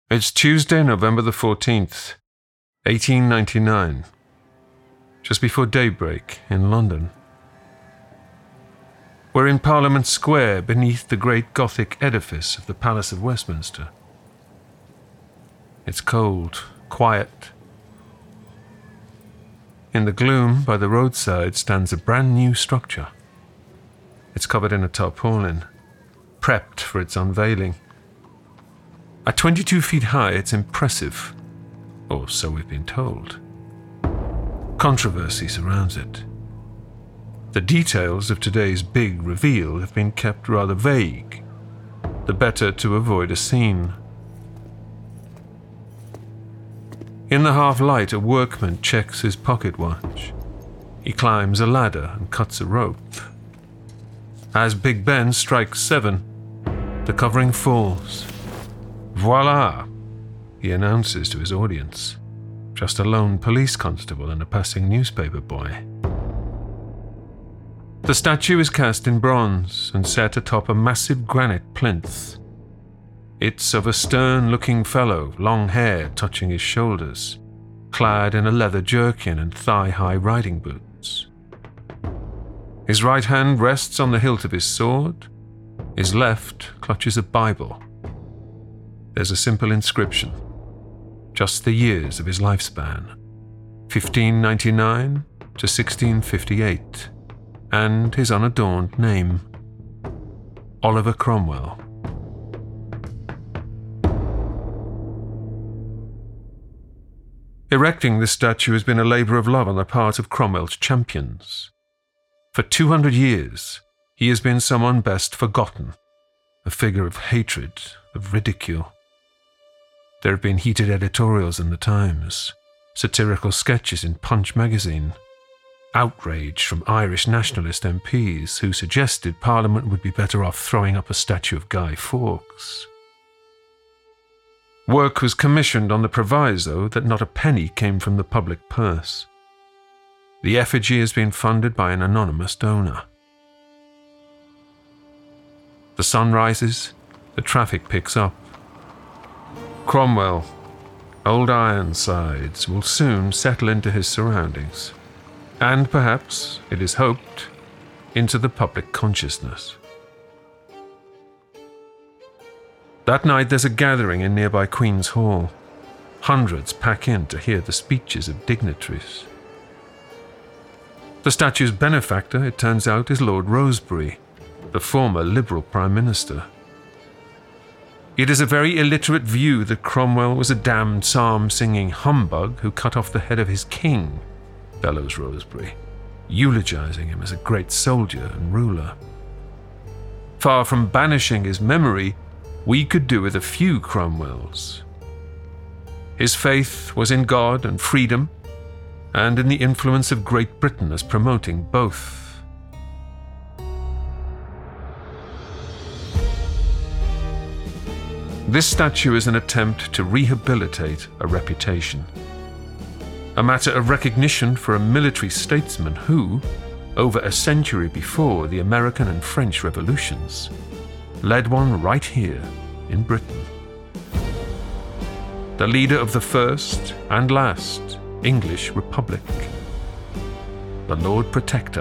It's Tuesday, November the 14th, 1899, just before daybreak in London. We're in Parliament Square beneath the great Gothic edifice of the Palace of Westminster. It's cold, quiet. In the gloom by the roadside stands a brand new structure. It's covered in a tarpaulin, prepped for its unveiling. At 22 feet high, it's impressive, or so we've been told. Controversy surrounds it. The details of today's big reveal have been kept rather vague, the better to avoid a scene. In the half-light, a workman checks his pocket watch. He climbs a ladder and cuts a rope. As Big Ben strikes 7, the covering falls. Voila, he announces to his audience. Just a lone police constable and a passing newspaper boy. The statue is cast in bronze and set atop a massive granite plinth. It's of a stern-looking fellow, long hair touching his shoulders, clad in a leather jerkin and thigh-high riding boots. His right hand rests on the hilt of his sword. His left clutches a Bible. There's a simple inscription, just the years of his lifespan, 1599 to 1658, and his unadorned name, Oliver Cromwell. Erecting this statue has been a labour of love on the part of Cromwell's champions. For 200 years, he has been someone best forgotten, a figure of hatred, of ridicule. There have been heated editorials in the Times, satirical sketches in Punch magazine, outrage from Irish nationalist MPs who suggested Parliament would be better off throwing up a statue of Guy Fawkes. Work was commissioned on the proviso that not a penny came from the public purse. The effigy has been funded by an anonymous donor. The sun rises, the traffic picks up. Cromwell, Old Ironsides, will soon settle into his surroundings, and perhaps, it is hoped, into the public consciousness. That night there's a gathering in nearby Queen's Hall. Hundreds pack in to hear the speeches of dignitaries. The statue's benefactor, it turns out, is Lord Rosebery, the former Liberal Prime Minister. It is a very illiterate view that Cromwell was a damned psalm-singing humbug who cut off the head of his king, bellows Rosebery, eulogizing him as a great soldier and ruler. Far from banishing his memory, we could do with a few Cromwells. His faith was in God and freedom, and in the influence of Great Britain as promoting both. This statue is an attempt to rehabilitate a reputation. A matter of recognition for a military statesman who, over a century before the American and French revolutions, led one right here in Britain. The leader of the first and last English Republic, the Lord Protector.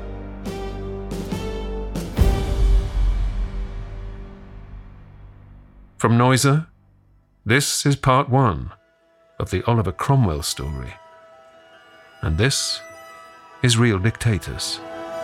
From Noiser, this is part 1 of the Oliver Cromwell story. And this is Real Dictators.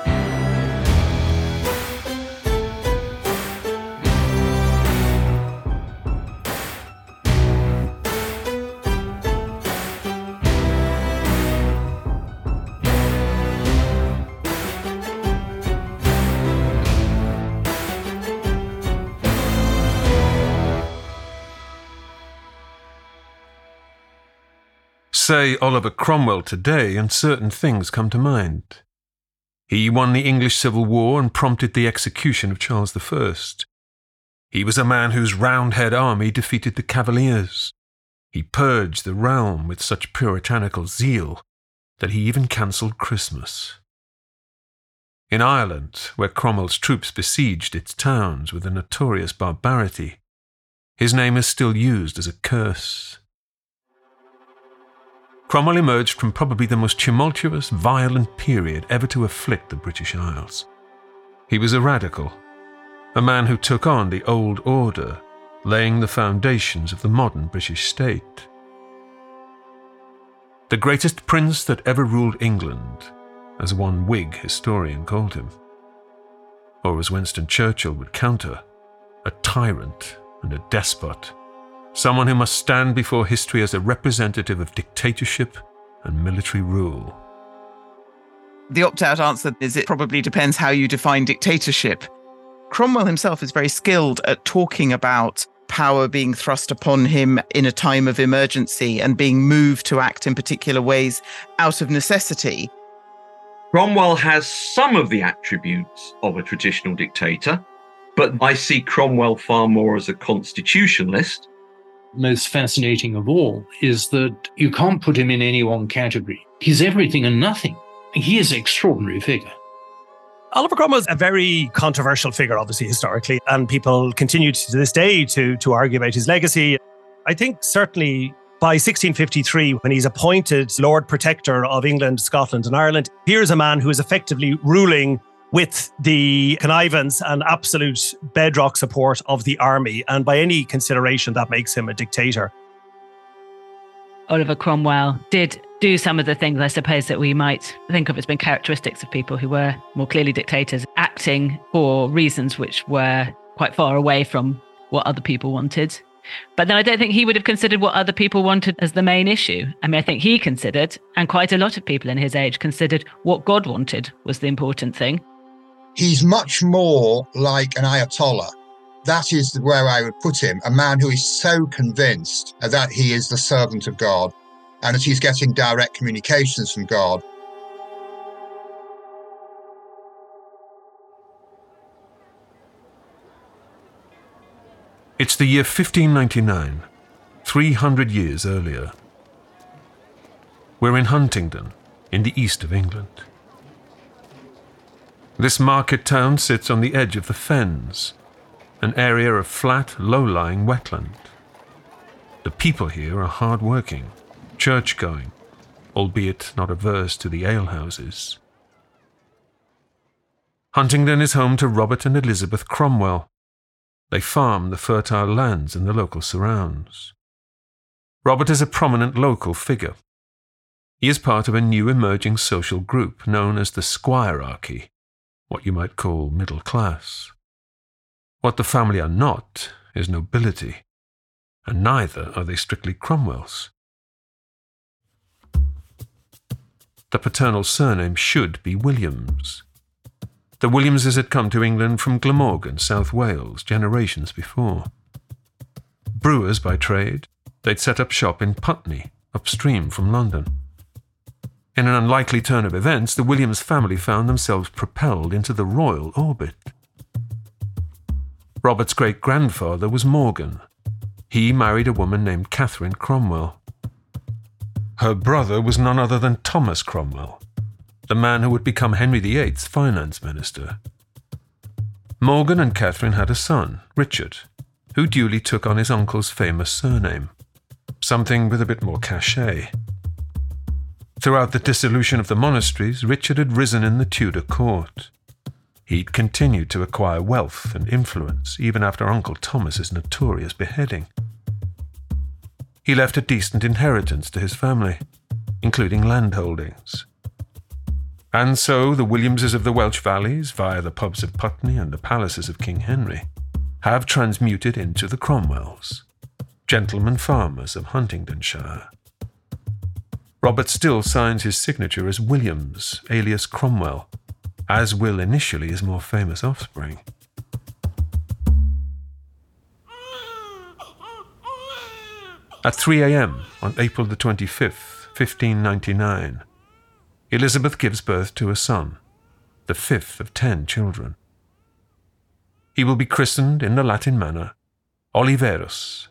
Say Oliver Cromwell today, and certain things come to mind. He won the English Civil War and prompted the execution of Charles I. He was a man whose Roundhead army defeated the Cavaliers. He purged the realm with such puritanical zeal that he even cancelled Christmas. In Ireland, where Cromwell's troops besieged its towns with a notorious barbarity, His name is still used as a curse. Cromwell emerged from probably the most tumultuous, violent period ever to afflict the British Isles. He was a radical, a man who took on the old order, laying the foundations of the modern British state. The greatest prince that ever ruled England, as one Whig historian called him. Or as Winston Churchill would counter, a tyrant and a despot, someone who must stand before history as a representative of dictatorship and military rule. The opt-out answer is it probably depends how you define dictatorship. Cromwell himself is very skilled at talking about power being thrust upon him in a time of emergency and being moved to act in particular ways out of necessity. Cromwell has some of the attributes of a traditional dictator, but I see Cromwell far more as a constitutionalist. Most fascinating of all is that you can't put him in any one category. He's everything and nothing. He is an extraordinary figure. Oliver Cromwell is a very controversial figure, obviously, historically, and people continue to this day to argue about his legacy. I think certainly by 1653, when he's appointed Lord Protector of England, Scotland and Ireland, here's a man who is effectively ruling with the connivance and absolute bedrock support of the army. And by any consideration, that makes him a dictator. Oliver Cromwell did do some of the things, I suppose, that we might think of as being characteristics of people who were more clearly dictators, acting for reasons which were quite far away from what other people wanted. But then I don't think he would have considered what other people wanted as the main issue. I mean, I think he considered, and quite a lot of people in his age considered, what God wanted was the important thing. He's much more like an Ayatollah. That is where I would put him, a man who is so convinced that he is the servant of God and that he's getting direct communications from God. It's the year 1599, 300 years earlier. We're in Huntingdon, in the east of England. This market town sits on the edge of the Fens, an area of flat, low-lying wetland. The people here are hard-working, church-going, albeit not averse to the alehouses. Huntingdon is home to Robert and Elizabeth Cromwell. They farm the fertile lands in the local surrounds. Robert is a prominent local figure. He is part of a new emerging social group known as the squirearchy, what you might call middle class. What the family are not is nobility, and neither are they strictly Cromwells. The paternal surname should be Williams. The Williamses had come to England from Glamorgan, South Wales, generations before. Brewers by trade, they'd set up shop in Putney, upstream from London. In an unlikely turn of events, the Williams family found themselves propelled into the royal orbit. Robert's great-grandfather was Morgan. He married a woman named Catherine Cromwell. Her brother was none other than Thomas Cromwell, the man who would become Henry VIII's finance minister. Morgan and Catherine had a son, Richard, who duly took on his uncle's famous surname, something with a bit more cachet. Throughout the dissolution of the monasteries, Richard had risen in the Tudor court. He'd continued to acquire wealth and influence even after Uncle Thomas's notorious beheading. He left a decent inheritance to his family, including landholdings. And so the Williamses of the Welsh Valleys, via the pubs of Putney and the palaces of King Henry, have transmuted into the Cromwells, gentlemen farmers of Huntingdonshire. Robert still signs his signature as Williams, alias Cromwell, as will initially his more famous offspring. At 3 a.m. on April the 25th, 1599, Elizabeth gives birth to a son, the fifth of 10 children. He will be christened in the Latin manner Oliverus.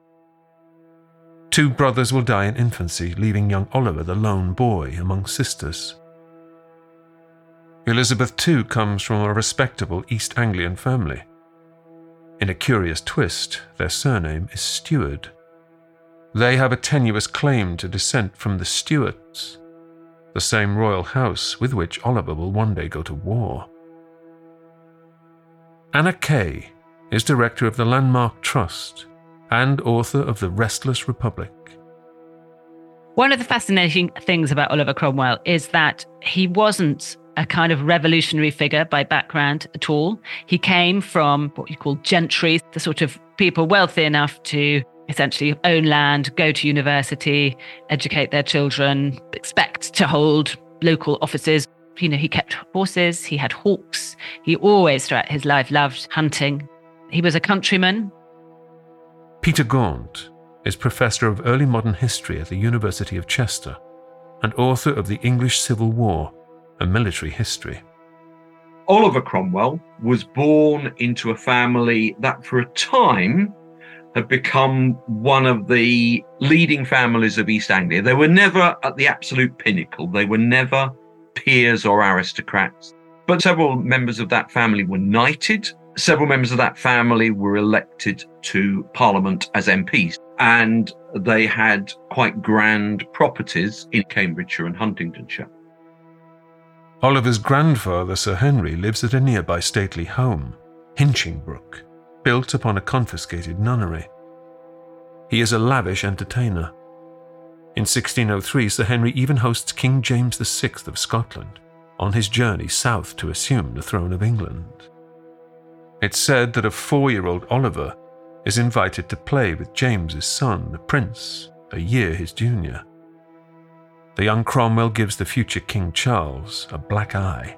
2 brothers will die in infancy, leaving young Oliver the lone boy among sisters. Elizabeth too comes from a respectable East Anglian family. In a curious twist, their surname is Steward. They have a tenuous claim to descent from the Stuarts, the same royal house with which Oliver will one day go to war. Anna Kay is director of the Landmark Trust and author of The Restless Republic. One of the fascinating things about Oliver Cromwell is that he wasn't a kind of revolutionary figure by background at all. He came from what you call gentry, the sort of people wealthy enough to essentially own land, go to university, educate their children, expect to hold local offices. You know, he kept horses, he had hawks. He always, throughout his life, loved hunting. He was a countryman. Peter Gaunt is Professor of Early Modern History at the University of Chester and author of The English Civil War, a Military History. Oliver Cromwell was born into a family that for a time had become one of the leading families of East Anglia. They were never at the absolute pinnacle. They were never peers or aristocrats. But several members of that family were knighted. Several members of that family were elected to Parliament as MPs. And they had quite grand properties in Cambridgeshire and Huntingdonshire. Oliver's grandfather, Sir Henry, lives at a nearby stately home, Hinchingbrook, built upon a confiscated nunnery. He is a lavish entertainer. In 1603, Sir Henry even hosts King James VI of Scotland on his journey south to assume the throne of England. It's said that a 4-year-old Oliver is invited to play with James's son, the Prince, a year his junior. The young Cromwell gives the future King Charles a black eye.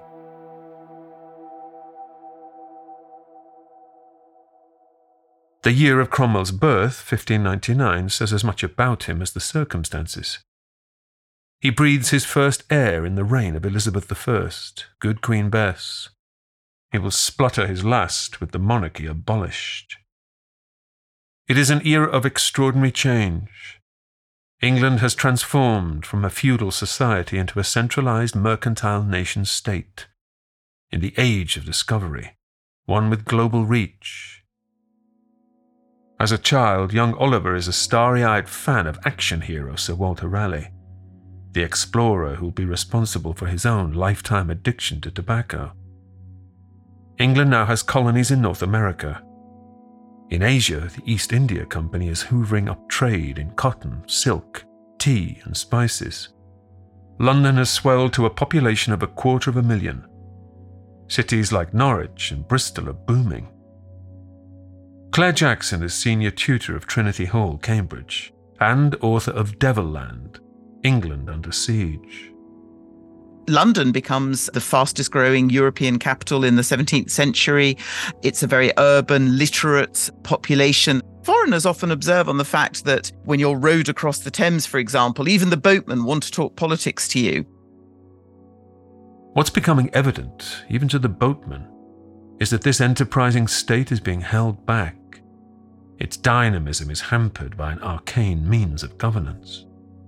The year of Cromwell's birth, 1599, says as much about him as the circumstances. He breathes his first air in the reign of Elizabeth I, good Queen Bess. He will splutter his last with the monarchy abolished. It is an era of extraordinary change. England has transformed from a feudal society into a centralized mercantile nation-state. In the age of discovery, one with global reach. As a child, young Oliver is a starry-eyed fan of action hero Sir Walter Raleigh, the explorer who will be responsible for his own lifetime addiction to tobacco. England now has colonies in North America. In Asia, the East India Company is hoovering up trade in cotton, silk, tea, and spices. London has swelled to a population of 250,000. Cities like Norwich and Bristol are booming. Claire Jackson is senior tutor of Trinity Hall, Cambridge, and author of Devilland, England Under Siege. London becomes the fastest growing European capital in the 17th century. It's a very urban, literate population. Foreigners often observe on the fact that when you're rowed across the Thames, for example, even the boatmen want to talk politics to you. What's becoming evident, even to the boatmen, is that this enterprising state is being held back. Its dynamism is hampered by an arcane means of governance.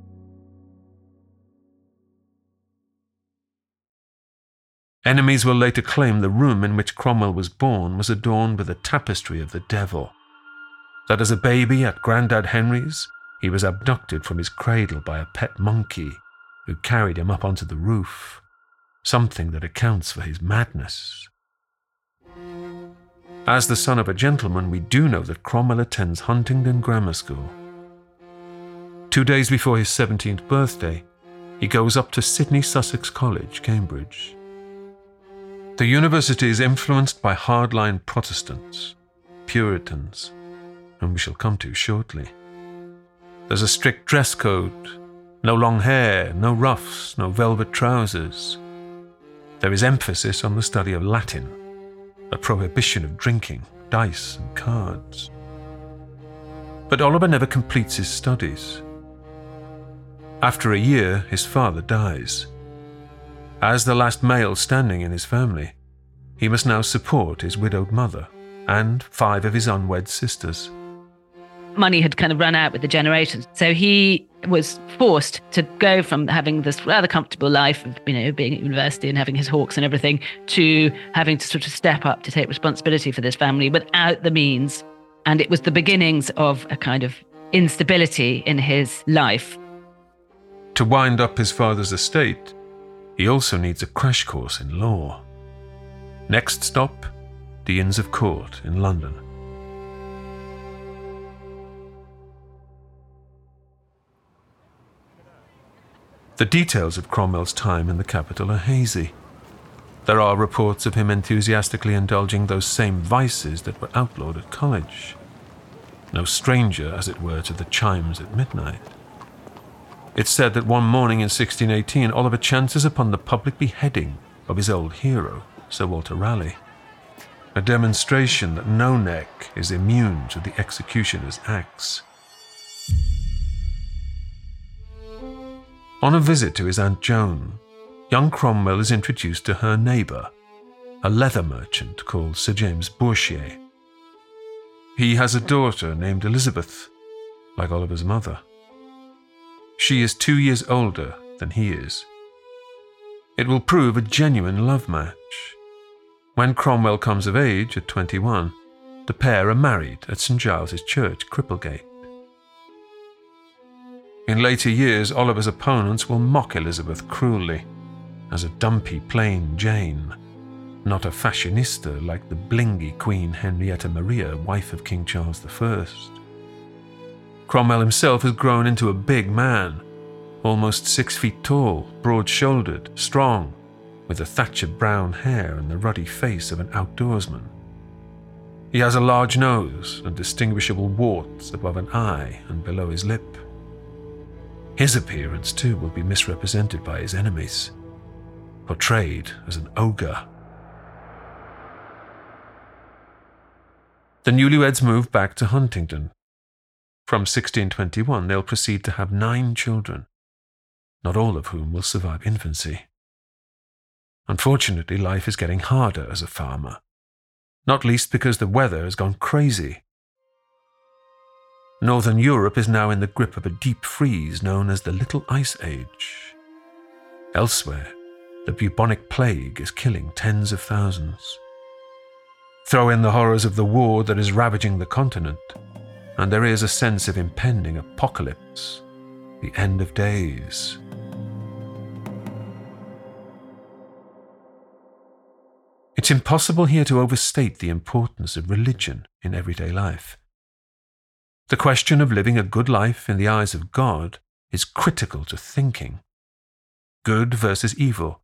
Enemies will later claim the room in which Cromwell was born was adorned with a tapestry of the devil, that as a baby at Grandad Henry's, he was abducted from his cradle by a pet monkey who carried him up onto the roof, something that accounts for his madness. As the son of a gentleman, we do know that Cromwell attends Huntingdon Grammar School. 2 days before his 17th birthday, he goes up to Sidney Sussex College, Cambridge. The university is influenced by hardline Protestants, Puritans, whom we shall come to shortly. There's a strict dress code, no long hair, no ruffs, no velvet trousers. There is emphasis on the study of Latin, a prohibition of drinking, dice and cards. But Oliver never completes his studies. After a year, his father dies. As the last male standing in his family, he must now support his widowed mother and 5 of his unwed sisters. money had kind of run out with the generations. So he was forced to go from having this rather comfortable life of, being at university and having his hawks and everything, to having to sort of step up to take responsibility for this family without the means. And it was the beginnings of a kind of instability in his life. To wind up his father's estate, he also needs a crash course in law. Next stop, the Inns of Court in London. The details of Cromwell's time in the capital are hazy. There are reports of him enthusiastically indulging those same vices that were outlawed at college. No stranger, as it were, to the chimes at midnight. It's said that one morning in 1618, Oliver chances upon the public beheading of his old hero, Sir Walter Raleigh. A demonstration that no neck is immune to the executioner's axe. On a visit to his Aunt Joan, young Cromwell is introduced to her neighbour, a leather merchant called Sir James Bourchier. He has a daughter named Elizabeth, like Oliver's mother. She is 2 years older than he is. It will prove a genuine love match. When Cromwell comes of age at 21, the pair are married at St Giles's Church, Cripplegate. In later years, Oliver's opponents will mock Elizabeth cruelly as a dumpy, plain Jane, not a fashionista like the blingy Queen Henrietta Maria, wife of King Charles I. Cromwell himself has grown into a big man, almost 6 feet tall, broad-shouldered, strong, with the thatched brown hair and the ruddy face of an outdoorsman. He has a large nose and distinguishable warts above an eye and below his lip. His appearance, too, will be misrepresented by his enemies, portrayed as an ogre. The newlyweds move back to Huntingdon. From 1621, they'll proceed to have 9 children, not all of whom will survive infancy. Unfortunately, life is getting harder as a farmer, not least because the weather has gone crazy. Northern Europe is now in the grip of a deep freeze known as the Little Ice Age. Elsewhere, the bubonic plague is killing tens of thousands. Throw in the horrors of the war that is ravaging the continent, and there is a sense of impending apocalypse, the end of days. It's impossible here to overstate the importance of religion in everyday life. The question of living a good life in the eyes of God is critical to thinking. Good versus evil.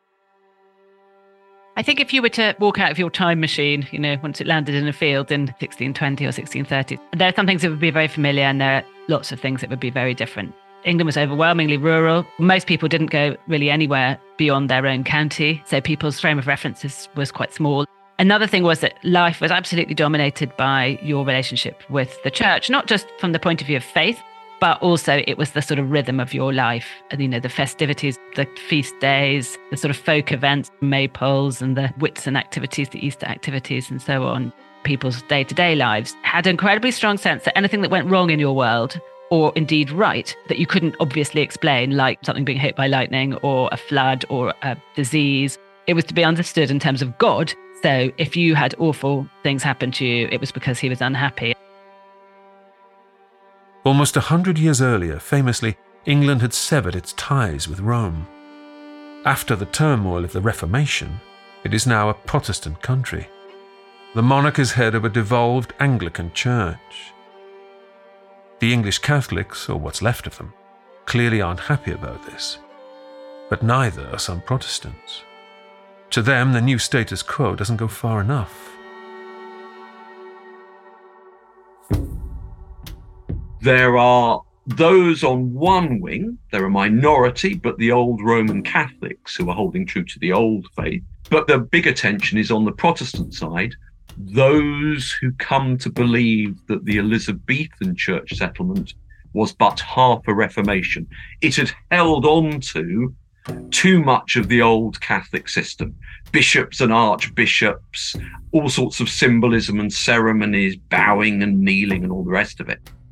I think if you were to walk out of your time machine, once it landed in a field in 1620 or 1630, there are some things that would be very familiar and there are lots of things that would be very different. England was overwhelmingly rural. Most people didn't go really anywhere beyond their own county, so people's frame of references was quite small. Another thing was that life was absolutely dominated by your relationship with the church, not just from the point of view of faith, but also it was the sort of rhythm of your life. The festivities, the feast days, the sort of folk events, maypoles and the Whitsun activities, the Easter activities and so on. People's day-to-day lives had an incredibly strong sense that anything that went wrong in your world, or indeed right, that you couldn't obviously explain, like something being hit by lightning or a flood or a disease, it was to be understood in terms of God. So if you had awful things happen to you, it was because he was unhappy. Almost 100 years earlier, famously, England had severed its ties with Rome. After the turmoil of the Reformation, it is now a Protestant country. The monarch is head of a devolved Anglican church. The English Catholics, or what's left of them, clearly aren't happy about this. But neither are some Protestants. To them, the new status quo doesn't go far enough. There are those on one wing, they're a minority, but the old Roman Catholics who are holding true to the old faith. But the bigger tension is on the Protestant side, those who come to believe that the Elizabethan church settlement was but half a reformation. It had held on to too much of the old Catholic system. Bishops and archbishops, all sorts of symbolism and ceremonies, bowing and kneeling and all the rest of it.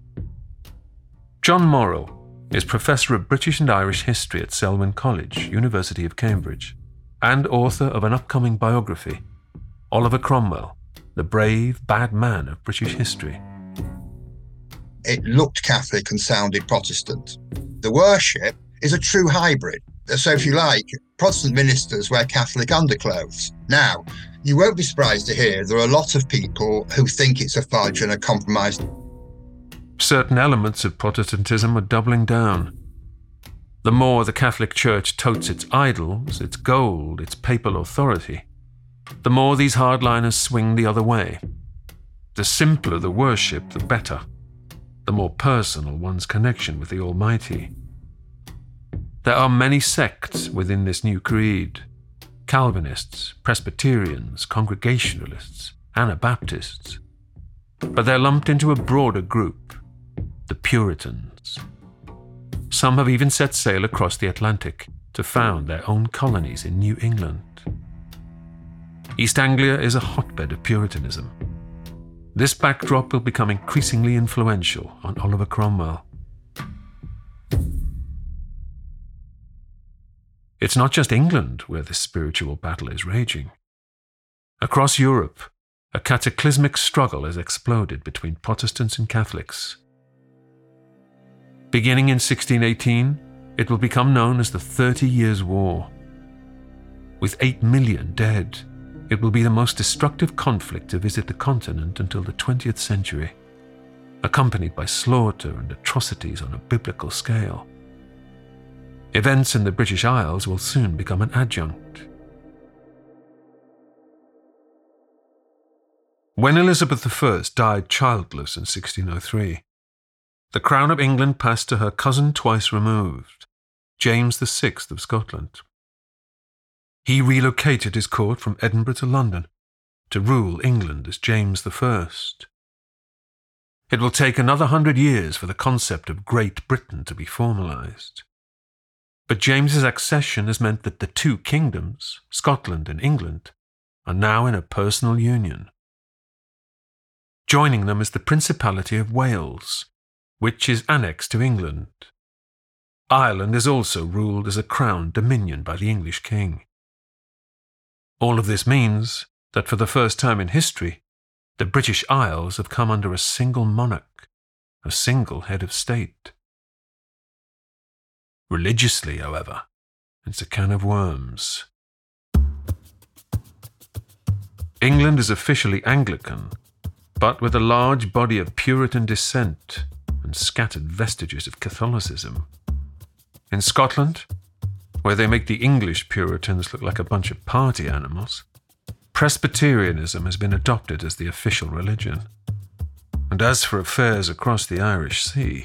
John Morrell is Professor of British and Irish History at Selwyn College, University of Cambridge, and author of an upcoming biography, Oliver Cromwell, the brave, bad man of British history. It looked Catholic and sounded Protestant. The worship is a true hybrid. So if you like, Protestant ministers wear Catholic underclothes. Now, you won't be surprised to hear there are a lot of people who think it's a fudge and a compromise. Certain elements of Protestantism are doubling down. The more the Catholic Church totes its idols, its gold, its papal authority, the more these hardliners swing the other way. The simpler the worship, the better. The more personal one's connection with the Almighty. There are many sects within this new creed. Calvinists, Presbyterians, Congregationalists, Anabaptists. But they're lumped into a broader group, the Puritans. Some have even set sail across the Atlantic to found their own colonies in New England. East Anglia is a hotbed of Puritanism. This backdrop will become increasingly influential on Oliver Cromwell. It's not just England where this spiritual battle is raging. Across Europe, a cataclysmic struggle has exploded between Protestants and Catholics. Beginning in 1618, it will become known as the 30 Years' War. With 8 million dead, it will be the most destructive conflict to visit the continent until the 20th century, accompanied by slaughter and atrocities on a biblical scale. Events in the British Isles will soon become an adjunct. When Elizabeth I died childless in 1603, the crown of England passed to her cousin twice removed, James VI of Scotland. He relocated his court from Edinburgh to London to rule England as James I. It will take another 100 years for the concept of Great Britain to be formalised. But James's accession has meant that the two kingdoms, Scotland and England, are now in a personal union. Joining them is the Principality of Wales, which is annexed to England. Ireland is also ruled as a crown dominion by the English king. All of this means that for the first time in history, the British Isles have come under a single monarch, a single head of state. Religiously, however, it's a can of worms. England is officially Anglican, but with a large body of Puritan dissent and scattered vestiges of Catholicism. In Scotland, where they make the English Puritans look like a bunch of party animals, Presbyterianism has been adopted as the official religion. And as for affairs across the Irish Sea,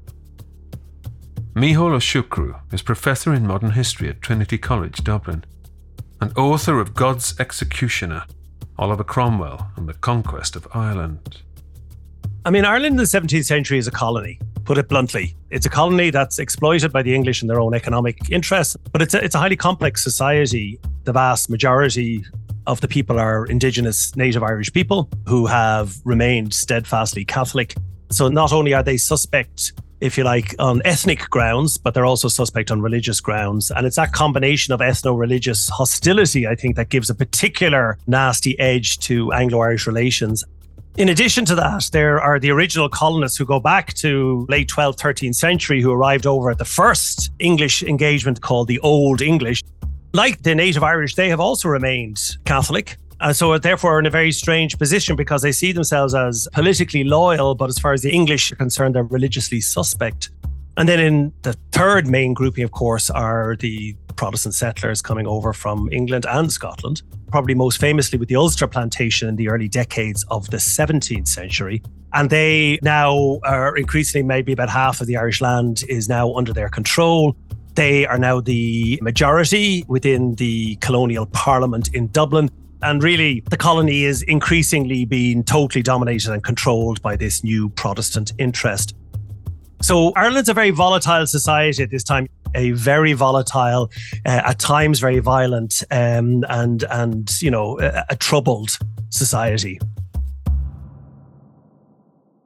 Micheál Ó Siochrú is Professor in Modern History at Trinity College, Dublin, and author of God's Executioner, Oliver Cromwell and the Conquest of Ireland. I mean, Ireland in the 17th century is a colony, put it bluntly. It's a colony that's exploited by the English in their own economic interests, but it's a highly complex society. The vast majority of the people are Indigenous native Irish people who have remained steadfastly Catholic. So not only are they suspect, if you like, on ethnic grounds, but they're also suspect on religious grounds. And it's that combination of ethno-religious hostility, I think, that gives a particular nasty edge to Anglo-Irish relations. In addition to that, there are the original colonists who go back to late 12th, 13th century, who arrived over at the first English engagement called the Old English. Like the native Irish, they have also remained Catholic. And so therefore are in a very strange position because they see themselves as politically loyal, but as far as the English are concerned, they're religiously suspect. And then in the third main grouping, of course, are the Protestant settlers coming over from England and Scotland, probably most famously with the Ulster plantation in the early decades of the 17th century. And they now are increasingly, maybe about half of the Irish land is now under their control. They are now the majority within the colonial parliament in Dublin. And really, the colony is increasingly being totally dominated and controlled by this new Protestant interest. So Ireland's a very volatile society at this time, a very volatile, at times very violent, and you know, a troubled society.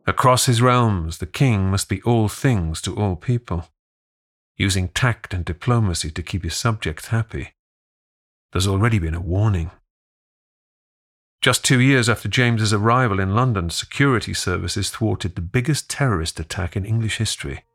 Across his realms, the king must be all things to all people, using tact and diplomacy to keep his subjects happy. There's already been a warning. Just 2 years after James's arrival in London, security services thwarted the biggest terrorist attack in English history.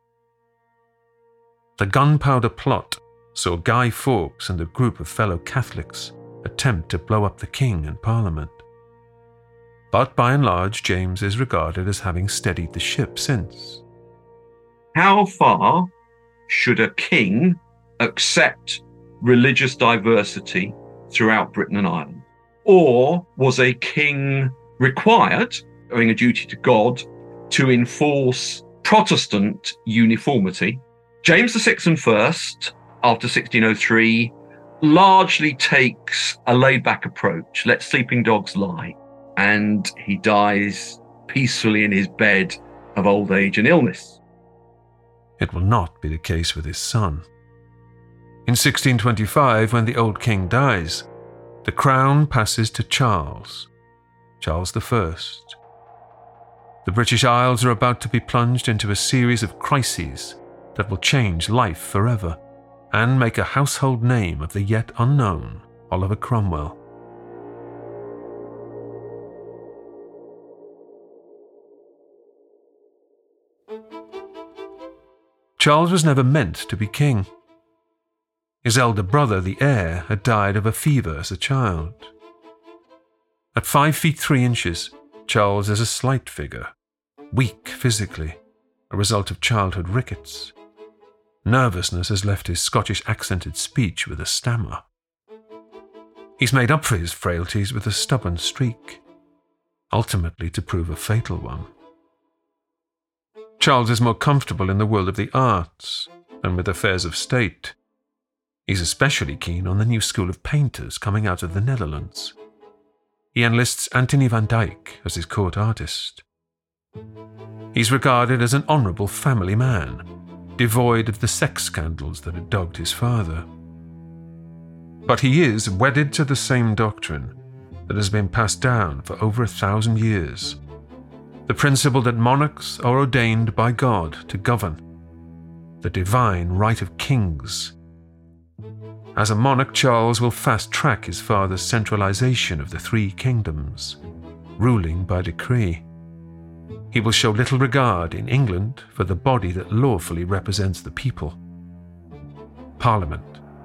The Gunpowder Plot saw Guy Fawkes and a group of fellow Catholics attempt to blow up the king and Parliament. But by and large, James is regarded as having steadied the ship since. How far should a king accept religious diversity throughout Britain and Ireland? Or was a king required, owing a duty to God, to enforce Protestant uniformity? James VI and First, after 1603, largely takes a laid-back approach. Let sleeping dogs lie. And he dies peacefully in his bed of old age and illness. It will not be the case with his son. In 1625, when the old king dies, the crown passes to Charles I. The British Isles are about to be plunged into a series of crises that will change life forever and make a household name of the yet unknown Oliver Cromwell. Charles was never meant to be king. His elder brother, the heir, had died of a fever as a child. At 5 feet 3 inches, Charles is a slight figure, weak physically, a result of childhood rickets. Nervousness has left his Scottish accented speech with a stammer. He's made up for his frailties with a stubborn streak, ultimately to prove a fatal one. Charles is more comfortable in the world of the arts than with affairs of state. He's especially keen on the new school of painters coming out of the Netherlands. He enlists Anthony van Dyck as his court artist. He's regarded as an honourable family man, devoid of the sex scandals that had dogged his father. But he is wedded to the same doctrine that has been passed down for over 1,000 years. The principle that monarchs are ordained by God to govern, the divine right of kings. As a monarch, Charles will fast-track his father's centralization of the 3 kingdoms, ruling by decree. He will show little regard in England for the body that lawfully represents the people, Parliament.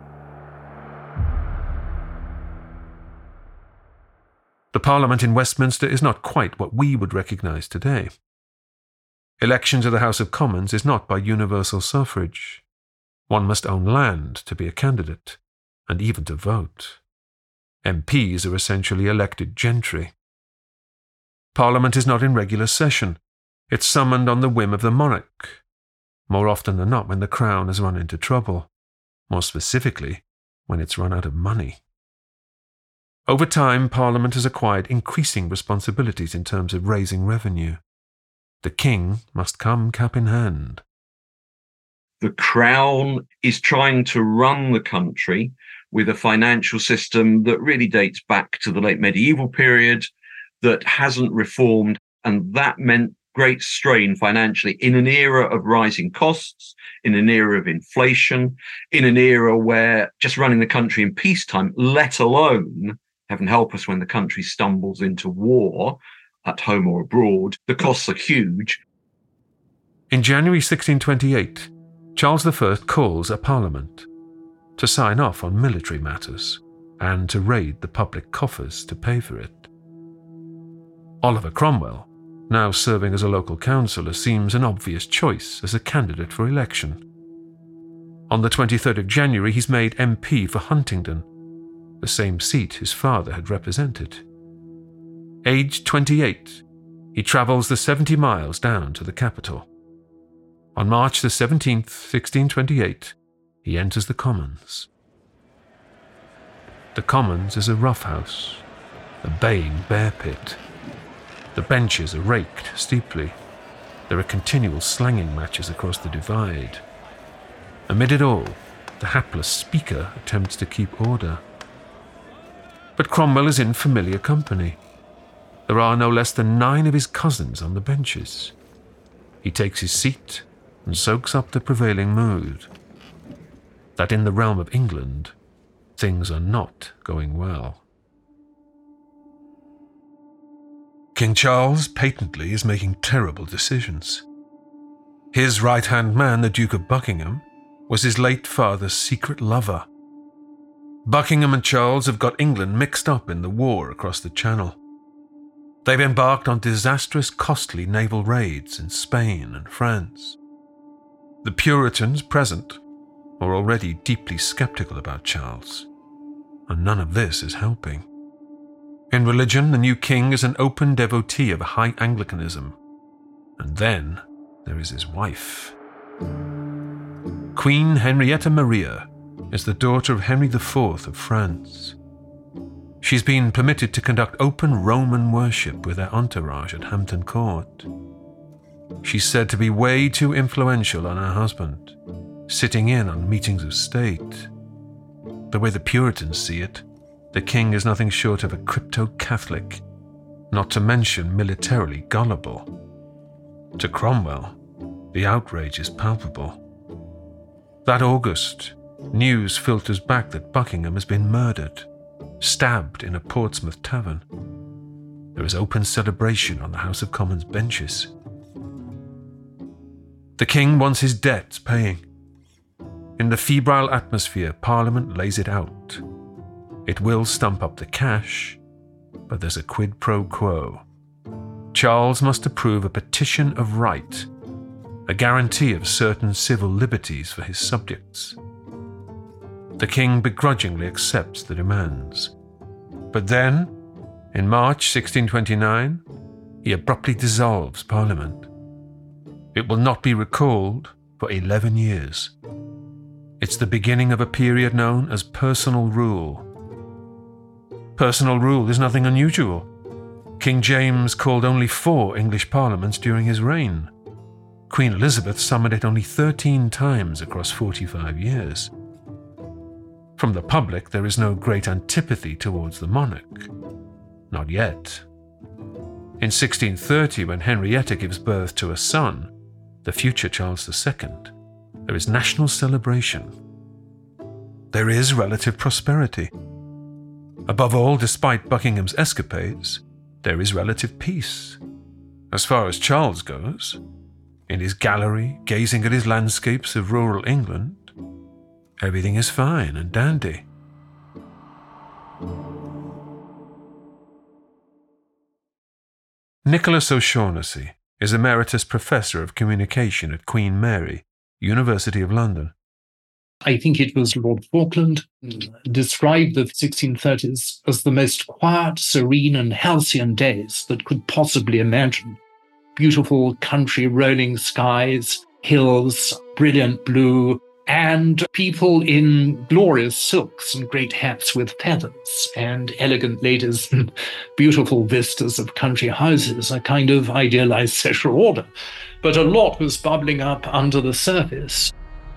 The Parliament in Westminster is not quite what we would recognise today. Election to the House of Commons is not by universal suffrage. One must own land to be a candidate, and even to vote. MPs are essentially elected gentry. Parliament is not in regular session. It's summoned on the whim of the monarch, more often than not when the Crown has run into trouble, more specifically, when it's run out of money. Over time, Parliament has acquired increasing responsibilities in terms of raising revenue. The king must come cap in hand. The Crown is trying to run the country with a financial system that really dates back to the late medieval period, that hasn't reformed, and that meant great strain financially in an era of rising costs, in an era of inflation, in an era where just running the country in peacetime, let alone, heaven help us, when the country stumbles into war, at home or abroad, the costs are huge. In January 1628, Charles I calls a parliament to sign off on military matters and to raid the public coffers to pay for it. Oliver Cromwell, now serving as a local councillor, seems an obvious choice as a candidate for election. On the 23rd of January, he's made MP for Huntingdon, the same seat his father had represented. Aged 28, he travels the 70 miles down to the capital. On March the 17th, 1628, he enters the Commons. The Commons is a roughhouse, a baying bear pit. The benches are raked steeply. There are continual slanging matches across the divide. Amid it all, the hapless speaker attempts to keep order. But Cromwell is in familiar company. there are no less than 9 of his cousins on the benches. He takes his seat and soaks up the prevailing mood. That in the realm of England, things are not going well. King Charles patently is making terrible decisions. His right-hand man, the Duke of Buckingham, was his late father's secret lover. Buckingham and Charles have got England mixed up in the war across the Channel. They've embarked on disastrous, costly naval raids in Spain and France. The Puritans present are already deeply sceptical about Charles, and none of this is helping. In religion, the new king is an open devotee of high Anglicanism. And then there is his wife. Queen Henrietta Maria is the daughter of Henry IV of France. She's been permitted to conduct open Roman worship with her entourage at Hampton Court. She's said to be way too influential on her husband, sitting in on meetings of state. The way the Puritans see it, the king is nothing short of a crypto-Catholic, not to mention militarily gullible. To Cromwell, the outrage is palpable. That August, news filters back that Buckingham has been murdered, stabbed in a Portsmouth tavern. There is open celebration on the House of Commons benches. The king wants his debts paying. In the febrile atmosphere, Parliament lays it out. It will stump up the cash, but there's a quid pro quo. Charles must approve a petition of right, a guarantee of certain civil liberties for his subjects. The king begrudgingly accepts the demands. But then, in March 1629, he abruptly dissolves Parliament. It will not be recalled for 11 years. It's the beginning of a period known as personal rule. Personal rule is nothing unusual. King James called only 4 English parliaments during his reign. Queen Elizabeth summoned it only 13 times across 45 years. From the public, there is no great antipathy towards the monarch. Not yet. In 1630, when Henrietta gives birth to a son, the future Charles II, there is national celebration. There is relative prosperity. Above all, despite Buckingham's escapades, there is relative peace. As far as Charles goes, in his gallery, gazing at his landscapes of rural England, everything is fine and dandy. Nicholas O'Shaughnessy is Emeritus Professor of Communication at Queen Mary, University of London. I think it was Lord Falkland described the 1630s as the most quiet, serene, and halcyon days that could possibly imagine. Beautiful country rolling skies, hills, brilliant blue, and people in glorious silks and great hats with feathers, and elegant ladies and beautiful vistas of country houses, a kind of idealized social order. But a lot was bubbling up under the surface.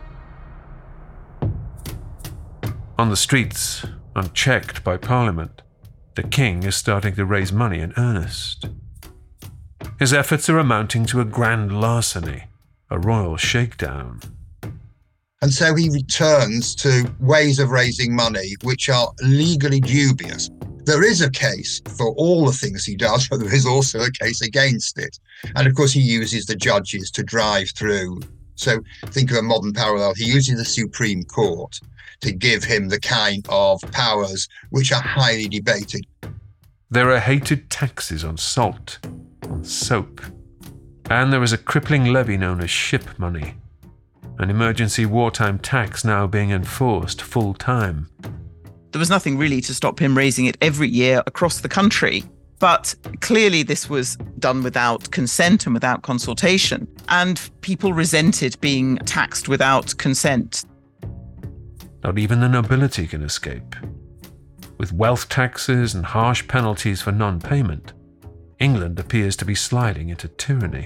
On the streets, unchecked by Parliament, the king is starting to raise money in earnest. His efforts are amounting to a grand larceny, a royal shakedown. And so he returns to ways of raising money which are legally dubious. There is a case for all the things he does, but there is also a case against it. And of course, he uses the judges to drive through. So think of a modern parallel. He uses the Supreme Court to give him the kind of powers which are highly debated. There are hated taxes on salt, on soap, and there is a crippling levy known as ship money, an emergency wartime tax now being enforced full-time. There was nothing really to stop him raising it every year across the country. But clearly this was done without consent and without consultation, and people resented being taxed without consent. Not even the nobility can escape. With wealth taxes and harsh penalties for non-payment, England appears to be sliding into tyranny.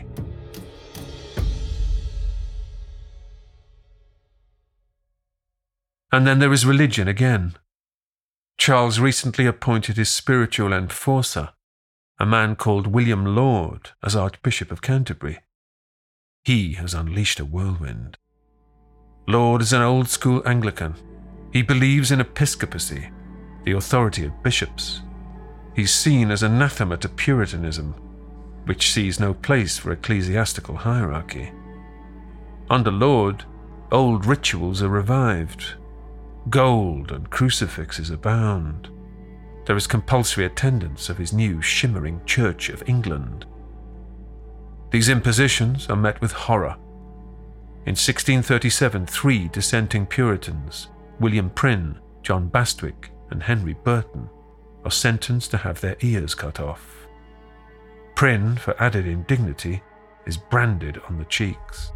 And then there is religion again. Charles recently appointed his spiritual enforcer, a man called William Laud as Archbishop of Canterbury. He has unleashed a whirlwind. Laud is an old-school Anglican. He believes in episcopacy, the authority of bishops. He's seen as anathema to Puritanism, which sees no place for ecclesiastical hierarchy. Under Laud, old rituals are revived. Gold and crucifixes abound. There is compulsory attendance of his new shimmering Church of England. These impositions are met with horror. In 1637, 3 dissenting Puritans, William Prynne, John Bastwick, and Henry Burton, are sentenced to have their ears cut off. Prynne, for added indignity, is branded on the cheeks.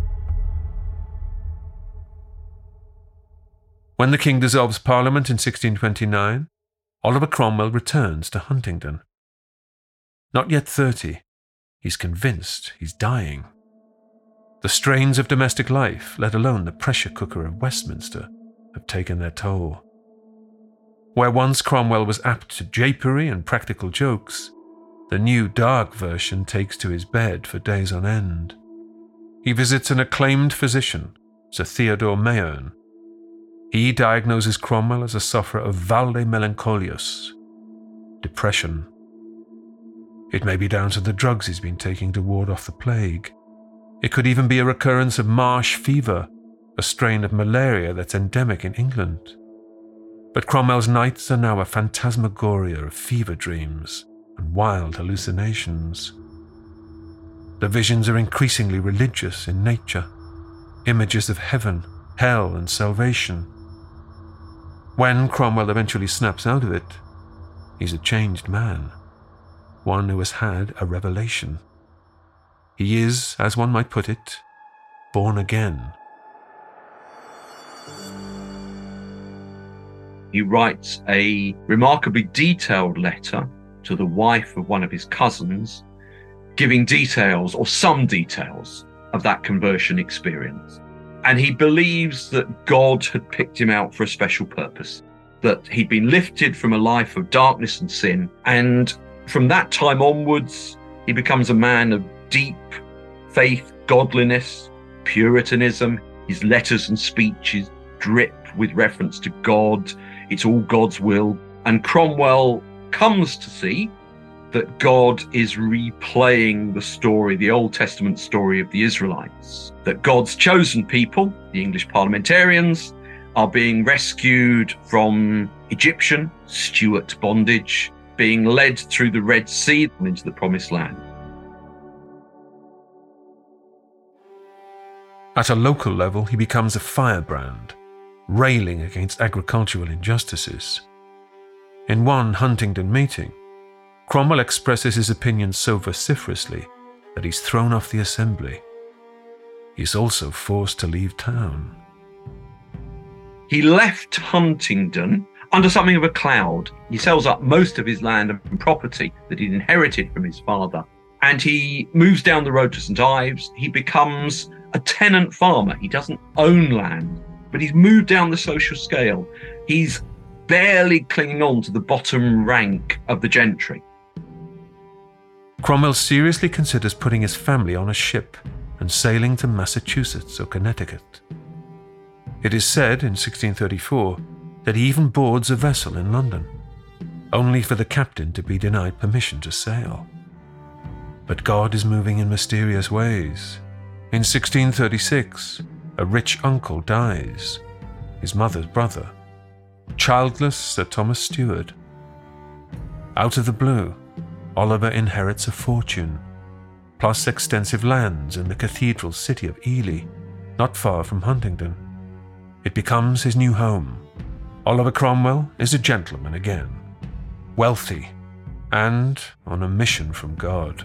When the king dissolves Parliament in 1629, Oliver Cromwell returns to Huntingdon. Not yet 30, he's convinced he's dying. The strains of domestic life, let alone the pressure cooker of Westminster, have taken their toll. Where once Cromwell was apt to japery and practical jokes, the new dark version takes to his bed for days on end. He visits an acclaimed physician, Sir Theodore Mayerne. He diagnoses Cromwell as a sufferer of valde melancholius, depression. It may be down to the drugs he's been taking to ward off the plague. It could even be a recurrence of marsh fever, a strain of malaria that's endemic in England. But Cromwell's nights are now a phantasmagoria of fever dreams and wild hallucinations. The visions are increasingly religious in nature, images of heaven, hell, and salvation. When Cromwell eventually snaps out of it, he's a changed man, one who has had a revelation. He is, as one might put it, born again. He writes a remarkably detailed letter to the wife of one of his cousins, giving details, or some details, of that conversion experience. And he believes that God had picked him out for a special purpose, that he'd been lifted from a life of darkness and sin. And from that time onwards, he becomes a man of deep faith, godliness, Puritanism. His letters and speeches drip with reference to God. It's all God's will. And Cromwell comes to see that God is replaying the story, the Old Testament story of the Israelites, that God's chosen people, the English parliamentarians, are being rescued from Egyptian, Stuart bondage, being led through the Red Sea into the Promised Land. At a local level, he becomes a firebrand, railing against agricultural injustices. In one Huntingdon meeting, Cromwell expresses his opinions so vociferously that he's thrown off the assembly. He's also forced to leave town. He left Huntingdon under something of a cloud. He sells up most of his land and property that he'd inherited from his father, and he moves down the road to St. Ives. He becomes a tenant farmer. He doesn't own land, but he's moved down the social scale. He's barely clinging on to the bottom rank of the gentry. Cromwell seriously considers putting his family on a ship and sailing to Massachusetts or Connecticut. It is said in 1634 that he even boards a vessel in London, only for the captain to be denied permission to sail. But God is moving in mysterious ways. In 1636, a rich uncle dies, his mother's brother, childless Sir Thomas Stewart. Out of the blue, Oliver inherits a fortune, plus extensive lands in the cathedral city of Ely, not far from Huntingdon. It becomes his new home. Oliver Cromwell is a gentleman again, wealthy, and on a mission from God.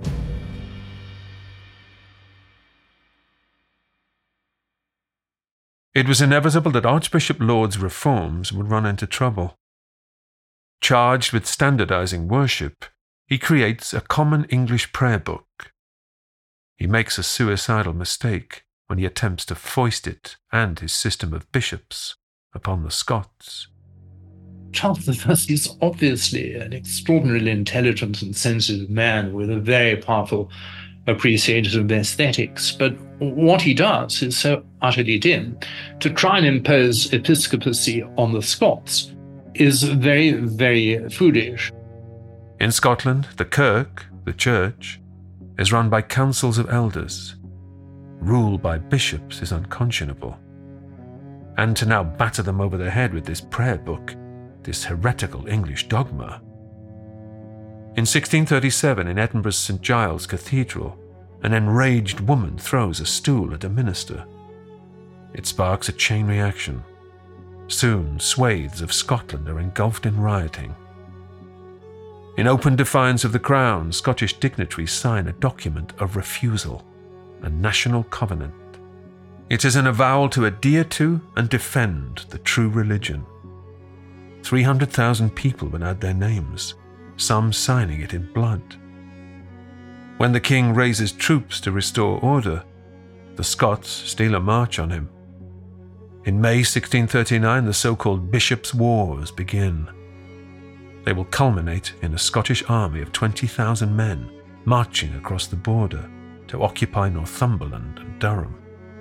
It was inevitable that Archbishop Laud's reforms would run into trouble. Charged with standardizing worship, he creates a common English prayer book. He makes a suicidal mistake when he attempts to foist it and his system of bishops upon the Scots. Charles I is obviously an extraordinarily intelligent and sensitive man with a very powerful appreciation of aesthetics, but what he does is so utterly dim. To try and impose episcopacy on the Scots is very, very foolish. In Scotland, the Kirk, the Church, is run by councils of elders. Rule by bishops is unconscionable. And to now batter them over the head with this prayer book, this heretical English dogma. In 1637, in Edinburgh's St. Giles Cathedral, an enraged woman throws a stool at a minister. It sparks a chain reaction. Soon, swathes of Scotland are engulfed in rioting. In open defiance of the Crown, Scottish dignitaries sign a document of refusal, a national covenant. It is an avowal to adhere to and defend the true religion. 300,000 people would add their names, some signing it in blood. When the king raises troops to restore order, the Scots steal a march on him. In May 1639, the so-called Bishops' Wars begin. They will culminate in a Scottish army of 20,000 men marching across the border to occupy Northumberland and Durham.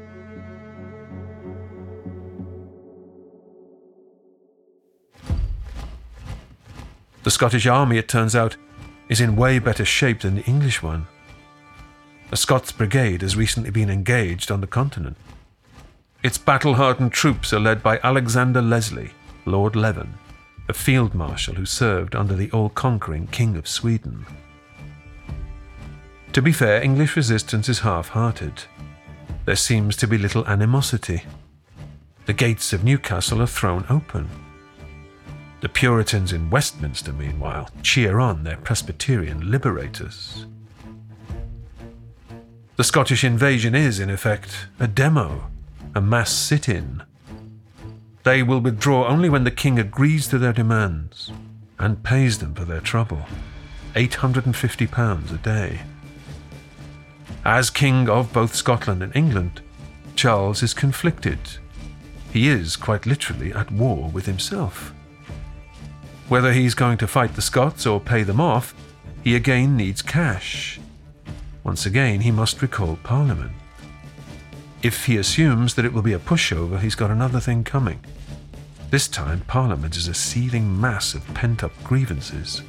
The Scottish army, it turns out, is in way better shape than the English one. A Scots brigade has recently been engaged on the continent. Its battle-hardened troops are led by Alexander Leslie, Lord Leven, a field marshal who served under the all-conquering King of Sweden. To be fair, English resistance is half-hearted. There seems to be little animosity. The gates of Newcastle are thrown open. The Puritans in Westminster, meanwhile, cheer on their Presbyterian liberators. The Scottish invasion is, in effect, a demo, a mass sit-in. They will withdraw only when the king agrees to their demands and pays them for their trouble, £850 a day. As king of both Scotland and England, Charles is conflicted. He is, quite literally, at war with himself. Whether he's going to fight the Scots or pay them off, he again needs cash. Once again, he must recall Parliament. If he assumes that it will be a pushover, he's got another thing coming. This time, Parliament is a seething mass of pent-up grievances.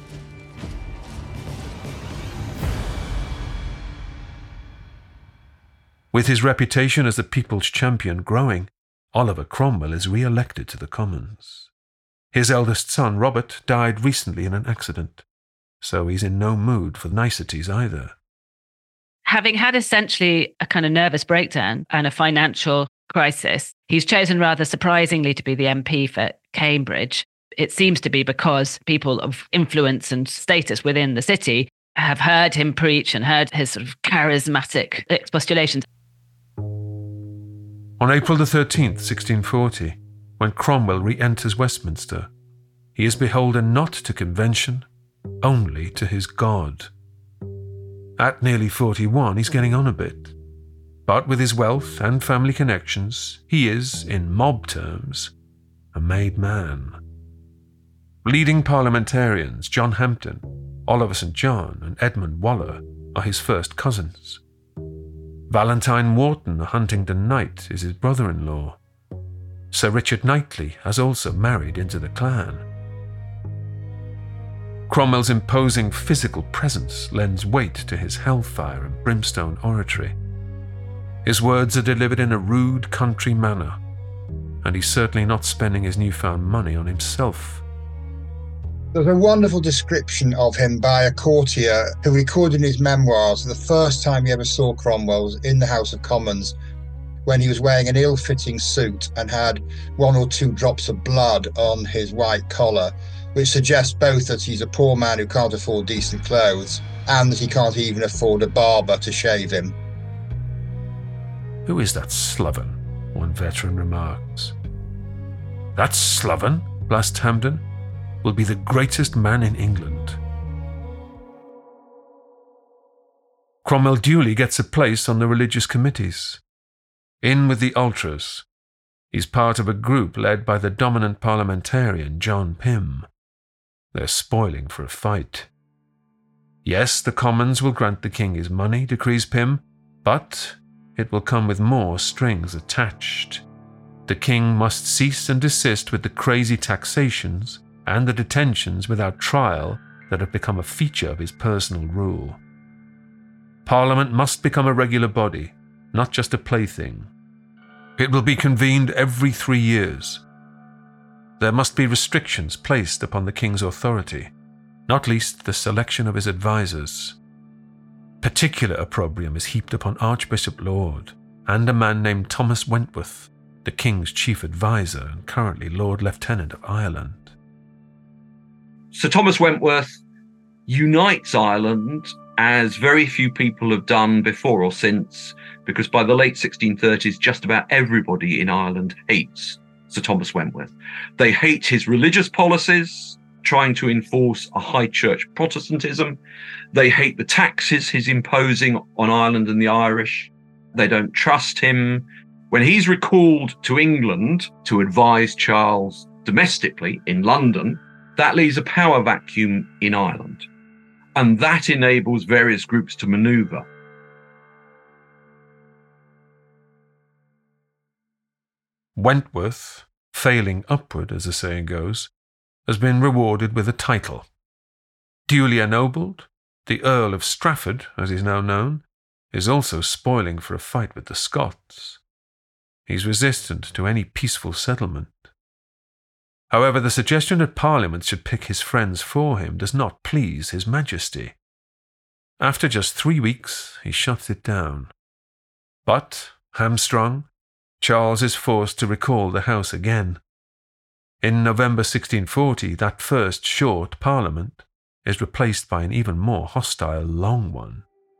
With his reputation as the people's champion growing, Oliver Cromwell is re-elected to the Commons. His eldest son, Robert, died recently in an accident, so he's in no mood for niceties either. Having had essentially a kind of nervous breakdown and a financial crisis, he's chosen rather surprisingly to be the MP for Cambridge. It seems to be because people of influence and status within the city have heard him preach and heard his sort of charismatic expostulations. On April the 13th, 1640, when Cromwell re-enters Westminster, he is beholden not to convention, only to his God. At nearly 41, he's getting on a bit. But with his wealth and family connections, he is, in mob terms, a made man. Leading parliamentarians John Hampden, Oliver St. John and Edmund Waller are his first cousins. Valentine Wharton, a Huntingdon knight, is his brother-in-law. Sir Richard Knightley has also married into the clan. Cromwell's imposing physical presence lends weight to his hellfire and brimstone oratory. His words are delivered in a rude country manner, and he's certainly not spending his newfound money on himself. There's a wonderful description of him by a courtier who recorded in his memoirs the first time he ever saw Cromwell was in the House of Commons, when he was wearing an ill-fitting suit and had 1 or 2 drops of blood on his white collar, which suggests both that he's a poor man who can't afford decent clothes and that he can't even afford a barber to shave him. "Who is that sloven?" one veteran remarks. "That sloven," blasts Hampden, "will be the greatest man in England." Cromwell duly gets a place on the religious committees. In with the ultras. He's part of a group led by the dominant parliamentarian John Pym. They're spoiling for a fight. Yes, the Commons will grant the king his money, decrees Pym, but it will come with more strings attached. The king must cease and desist with the crazy taxations and the detentions without trial that have become a feature of his personal rule. Parliament must become a regular body, not just a plaything. It will be convened every 3 years. There must be restrictions placed upon the king's authority, not least the selection of his advisers. Particular opprobrium is heaped upon Archbishop Laud and a man named Thomas Wentworth, the king's chief adviser and currently Lord Lieutenant of Ireland. Sir Thomas Wentworth unites Ireland as very few people have done before or since, because by the late 1630s, just about everybody in Ireland hates Sir Thomas Wentworth. They hate his religious policies, trying to enforce a high church Protestantism. They hate the taxes he's imposing on Ireland and the Irish. They don't trust him. When he's recalled to England to advise Charles domestically in London, that leaves a power vacuum in Ireland. And that enables various groups to maneuver. Wentworth, failing upward, as the saying goes, has been rewarded with a title. Duly ennobled, the Earl of Strafford, as he's now known, is also spoiling for a fight with the Scots. He's resistant to any peaceful settlement. However, the suggestion that Parliament should pick his friends for him does not please His Majesty. After just 3 weeks, he shuts it down. But, hamstrung, Charles is forced to recall the House again. In November 1640, that first short Parliament is replaced by an even more hostile long one.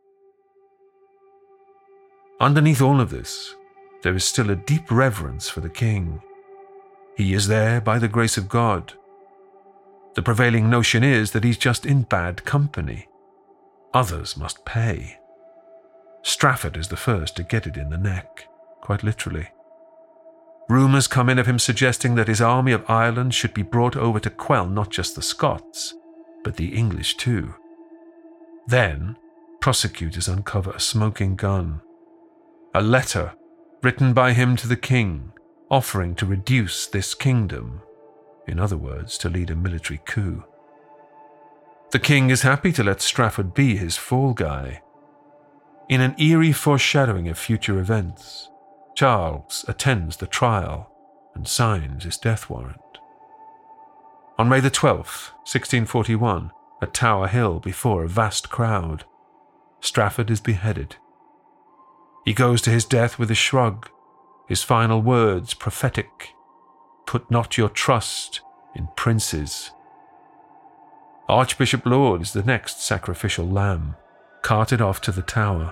Underneath all of this, there is still a deep reverence for the king. He is there by the grace of God. The prevailing notion is that he's just in bad company. Others must pay. Strafford is the first to get it in the neck, quite literally. Rumours come in of him suggesting that his army of Ireland should be brought over to quell not just the Scots, but the English too. Then, prosecutors uncover a smoking gun. A letter written by him to the king, offering to reduce this kingdom, in other words, to lead a military coup. The king is happy to let Strafford be his fall guy. In an eerie foreshadowing of future events, Charles attends the trial and signs his death warrant. On May the 12th, 1641, at Tower Hill before a vast crowd, Strafford is beheaded. He goes to his death with a shrug, his final words prophetic: "Put not your trust in princes." Archbishop Laud is the next sacrificial lamb, carted off to the Tower.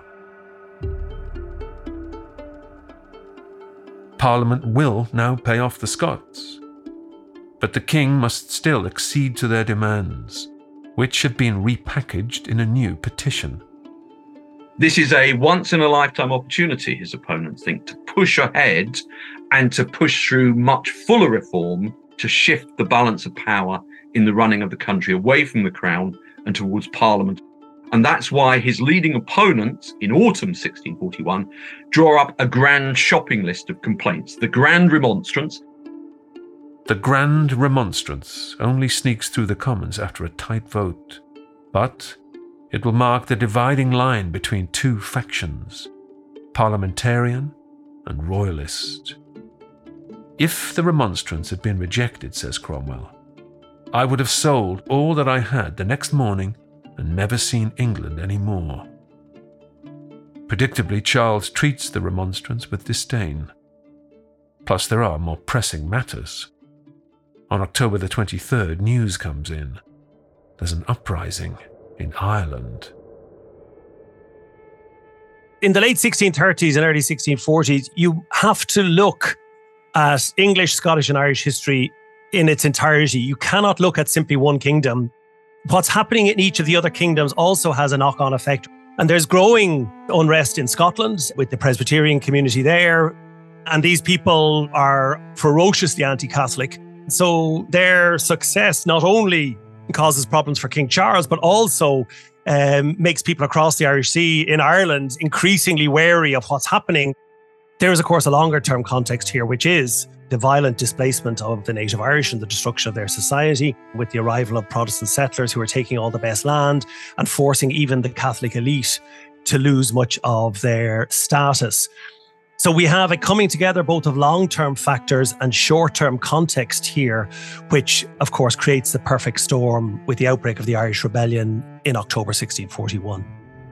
Parliament will now pay off the Scots, but the king must still accede to their demands, which have been repackaged in a new petition. This is a once-in-a-lifetime opportunity, his opponents think, to push ahead and to push through much fuller reform to shift the balance of power in the running of the country away from the crown and towards Parliament. And that's why his leading opponents in autumn 1641 draw up a grand shopping list of complaints. The Grand Remonstrance. The Grand Remonstrance only sneaks through the Commons after a tight vote, but it will mark the dividing line between two factions, parliamentarian and royalist. If the Remonstrance had been rejected, says Cromwell, I would have sold all that I had the next morning and never seen England any more. Predictably, Charles treats the Remonstrance with disdain. Plus, there are more pressing matters. On October the 23rd, news comes in. There's an uprising in Ireland. In the late 1630s and early 1640s, you have to look at English, Scottish and Irish history in its entirety. You cannot look at simply one kingdom. What's happening in each of the other kingdoms also has a knock-on effect. And there's growing unrest in Scotland with the Presbyterian community there. And these people are ferociously anti-Catholic. So their success not only causes problems for King Charles, but also makes people across the Irish Sea in Ireland increasingly wary of what's happening. There is, of course, a longer-term context here, which is the violent displacement of the native Irish and the destruction of their society with the arrival of Protestant settlers who are taking all the best land and forcing even the Catholic elite to lose much of their status. So we have a coming together both of long-term factors and short-term context here, which of course creates the perfect storm with the outbreak of the Irish Rebellion in October 1641.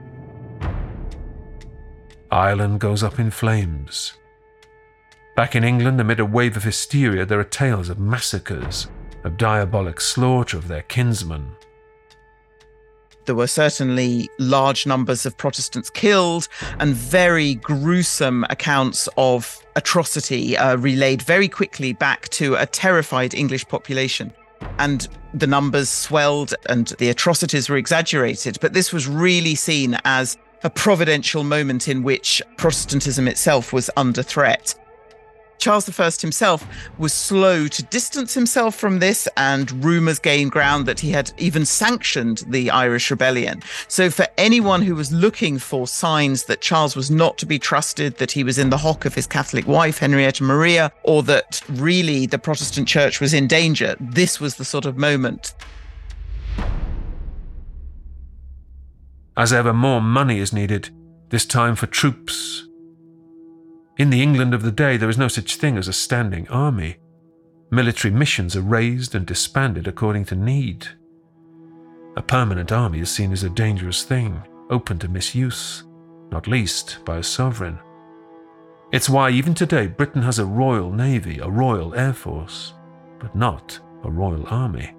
Ireland goes up in flames. Back in England, amid a wave of hysteria, there are tales of massacres, of diabolic slaughter of their kinsmen. There were certainly large numbers of Protestants killed and very gruesome accounts of atrocity relayed very quickly back to a terrified English population. And the numbers swelled and the atrocities were exaggerated. But this was really seen as a providential moment in which Protestantism itself was under threat. Charles I himself was slow to distance himself from this, and rumours gained ground that he had even sanctioned the Irish Rebellion. So for anyone who was looking for signs that Charles was not to be trusted, that he was in the hock of his Catholic wife, Henrietta Maria, or that really the Protestant church was in danger, this was the sort of moment. As ever, more money is needed, this time for troops. In the England of the day, there is no such thing as a standing army. Military missions are raised and disbanded according to need. A permanent army is seen as a dangerous thing, open to misuse, not least by a sovereign. It's why even today Britain has a royal navy, a royal air force, but not a royal army.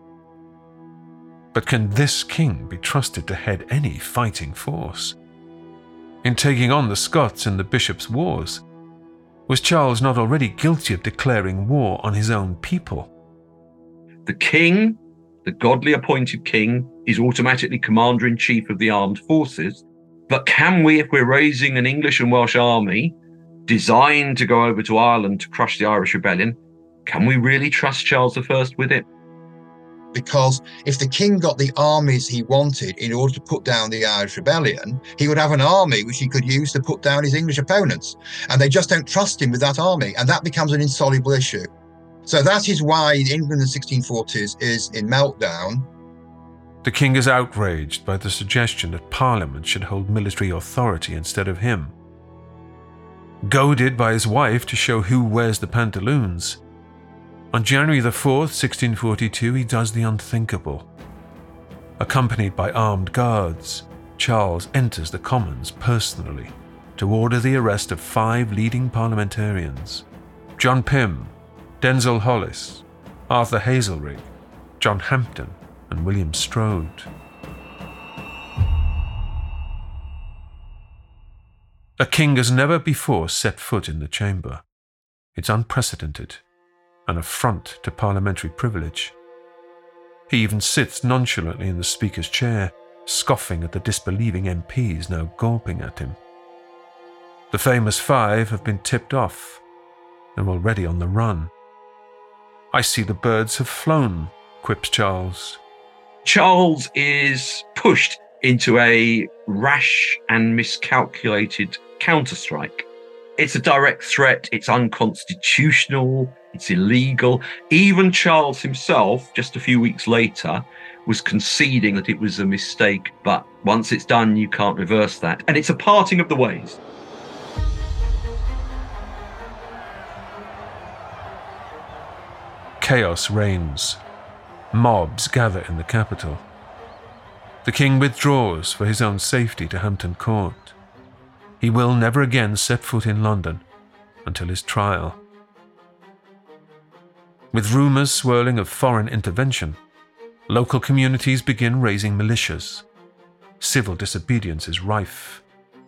But can this king be trusted to head any fighting force? In taking on the Scots in the Bishops' Wars, was Charles not already guilty of declaring war on his own people? The king, the godly appointed king, is automatically commander-in-chief of the armed forces. But can we, if we're raising an English and Welsh army designed to go over to Ireland to crush the Irish Rebellion, can we really trust Charles I with it? Because if the king got the armies he wanted in order to put down the Irish Rebellion, he would have an army which he could use to put down his English opponents. And they just don't trust him with that army. And that becomes an insoluble issue. So that is why England in the 1640s is in meltdown. The king is outraged by the suggestion that Parliament should hold military authority instead of him. Goaded by his wife to show who wears the pantaloons, on January the 4th, 1642, he does the unthinkable. Accompanied by armed guards, Charles enters the Commons personally to order the arrest of 5 leading parliamentarians: John Pym, Denzil Hollis, Arthur Hazelrig, John Hampden, and William Strode. A king has never before set foot in the chamber. It's unprecedented, an affront to parliamentary privilege. He even sits nonchalantly in the Speaker's chair, scoffing at the disbelieving MPs now gawping at him. The famous 5 have been tipped off. They're already on the run. "I see the birds have flown," quips Charles. Charles is pushed into a rash and miscalculated counterstrike. It's a direct threat, it's unconstitutional, it's illegal. Even Charles himself, just a few weeks later, was conceding that it was a mistake, but once it's done, you can't reverse that. And it's a parting of the ways. Chaos reigns. Mobs gather in the capital. The king withdraws for his own safety to Hampton Court. He will never again set foot in London until his trial. With rumours swirling of foreign intervention, local communities begin raising militias. Civil disobedience is rife.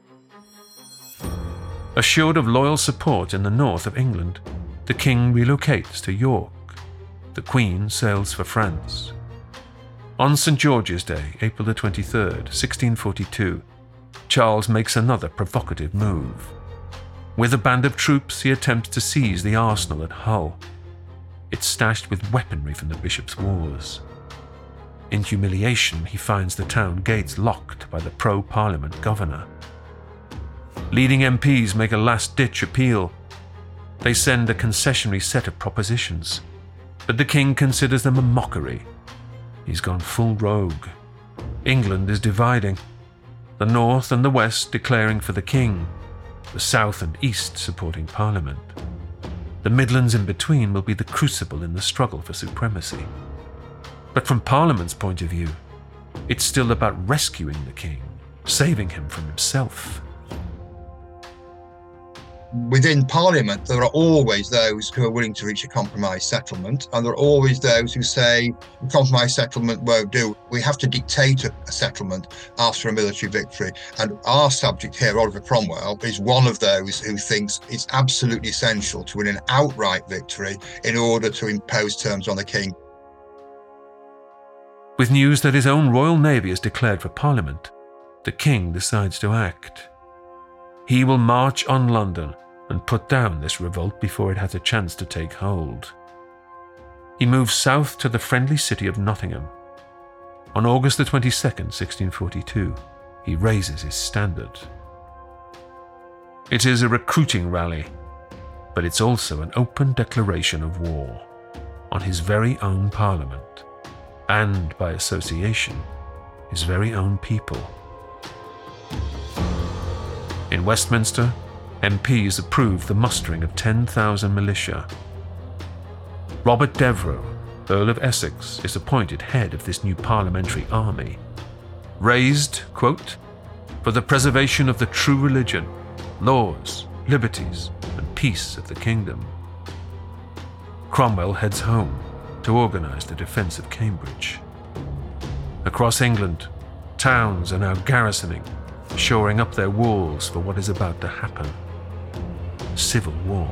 Assured of loyal support in the north of England, the king relocates to York. The Queen sails for France. On St. George's Day, April the 23rd, 1642, Charles makes another provocative move. With a band of troops, he attempts to seize the arsenal at Hull. It's stashed with weaponry from the bishop's wars. In humiliation, he finds the town gates locked by the pro-Parliament governor. Leading MPs make a last-ditch appeal. They send a concessionary set of propositions, but the king considers them a mockery. He's gone full rogue. England is dividing, the north and the west declaring for the king, the south and east supporting Parliament. The Midlands in between will be the crucible in the struggle for supremacy. But from Parliament's point of view, it's still about rescuing the king, saving him from himself. Within Parliament, there are always those who are willing to reach a compromise settlement, and there are always those who say a compromise settlement won't do. We have to dictate a settlement after a military victory. And our subject here, Oliver Cromwell, is one of those who thinks it's absolutely essential to win an outright victory in order to impose terms on the king. With news that his own Royal Navy is declared for Parliament, the king decides to act. He will march on London and put down this revolt before it has a chance to take hold. He moves south to the friendly city of Nottingham. On August the 22nd, 1642, he raises his standard. It is a recruiting rally, but it's also an open declaration of war on his very own Parliament, and by association, his very own people. In Westminster, MPs approved the mustering of 10,000 militia. Robert Devereux, Earl of Essex, is appointed head of this new parliamentary army, raised, quote, for the preservation of the true religion, laws, liberties, and peace of the kingdom. Cromwell heads home to organise the defence of Cambridge. Across England, towns are now garrisoning, shoring up their walls for what is about to happen. Civil war.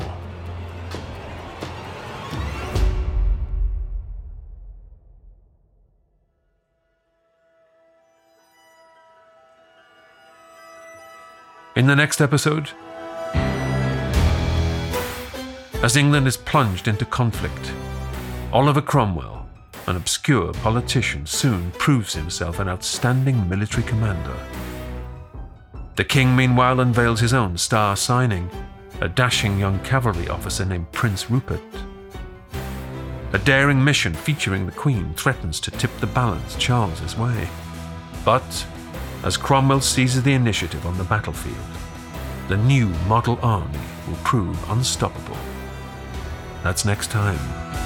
In the next episode, as England is plunged into conflict, Oliver Cromwell, an obscure politician, soon proves himself an outstanding military commander. The king, meanwhile, unveils his own star signing, a dashing young cavalry officer named Prince Rupert. A daring mission featuring the Queen threatens to tip the balance Charles's way. But, as Cromwell seizes the initiative on the battlefield, the new model army will prove unstoppable. That's next time.